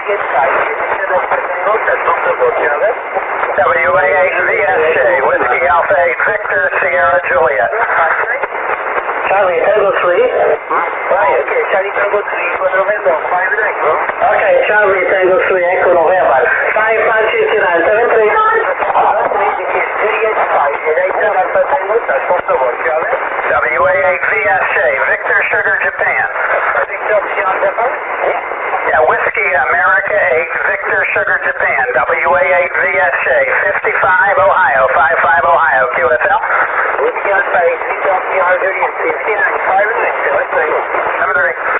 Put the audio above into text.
WA8VSJ, Whiskey Alpha 8 Victor, Sierra Juliet. Charlie Tango 3. Okay, Charlie Tango 3 for November, 5 Echo. Okay, Charlie Tango 3 Echo November. 556973. WA8VSJ, Victor Sugar Japan. Yeah, Whiskey America 8, Victor Sugar Japan, WA8VSJ, 55 Ohio.